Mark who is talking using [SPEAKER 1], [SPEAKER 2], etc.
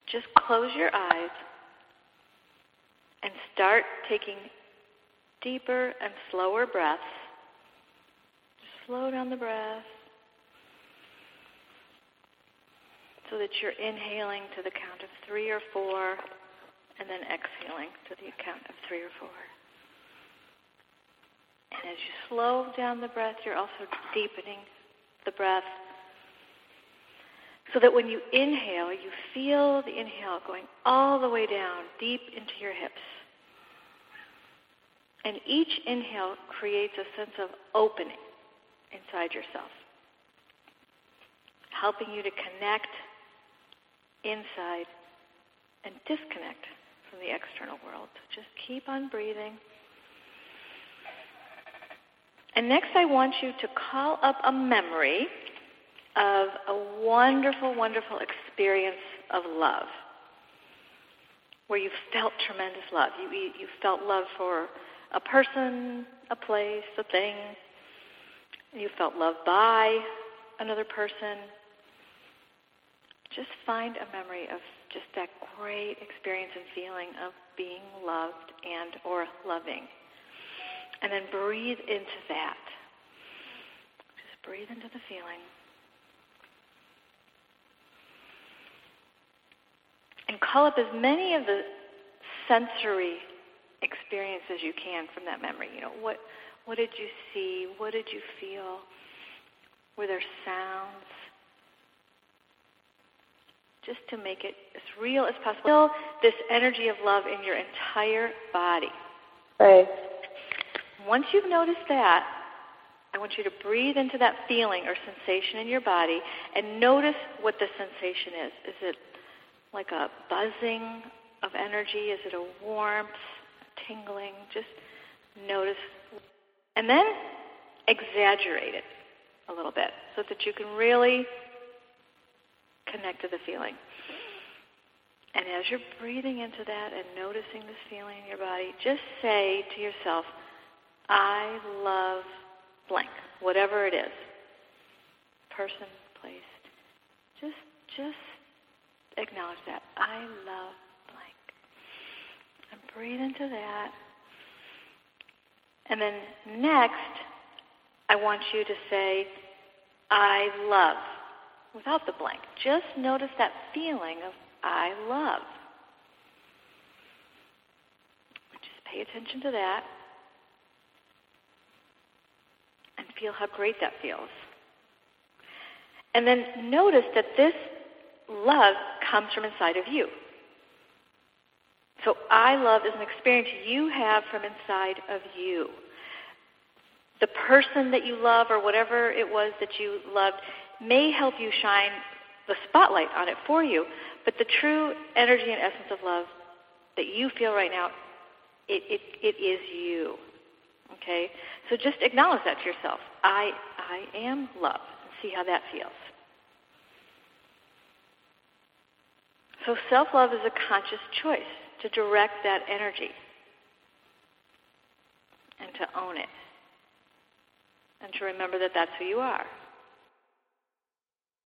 [SPEAKER 1] just close your eyes and start taking deeper and slower breaths. Just slow down the breath so that you're inhaling to the count of 3 or 4 and then exhaling to the count of 3 or 4. And as you slow down the breath, you're also deepening the breath so that when you inhale, you feel the inhale going all the way down, deep into your hips. And each inhale creates a sense of opening inside yourself, helping you to connect inside and disconnect from the external world. So just keep on breathing. And next I want you to call up a memory of a wonderful, wonderful experience of love where you felt tremendous love. You felt love for a person, a place, a thing. You felt loved by another person. Just find a memory of just that great experience and feeling of being loved and or loving. And then breathe into that. Just breathe into the feeling. And call up as many of the sensory experiences you can from that memory. You know, what did you see? What did you feel? Were there sounds? Just to make it as real as possible. Feel this energy of love in your entire body.
[SPEAKER 2] Right.
[SPEAKER 1] Once you've noticed that, I want you to breathe into that feeling or sensation in your body and notice what the sensation is. Is it like a buzzing of energy? Is it a warmth, tingling? Just notice. And then exaggerate it a little bit so that you can really connect to the feeling. And as you're breathing into that and noticing this feeling in your body, just say to yourself, I love blank, whatever it is. Person, place. Just acknowledge that. I love blank. And breathe into that. And then next, I want you to say, I love, without the blank. Just notice that feeling of I love. Just pay attention to that. And feel how great that feels. And then notice that this love comes from inside of you. So I love is an experience you have from inside of you. The person that you love or whatever it was that you loved may help you shine the spotlight on it for you, but the true energy and essence of love that you feel right now, it is you. Okay? So just acknowledge that to yourself. I am love. And see how that feels. So self-love is a conscious choice to direct that energy and to own it and to remember that that's who you are.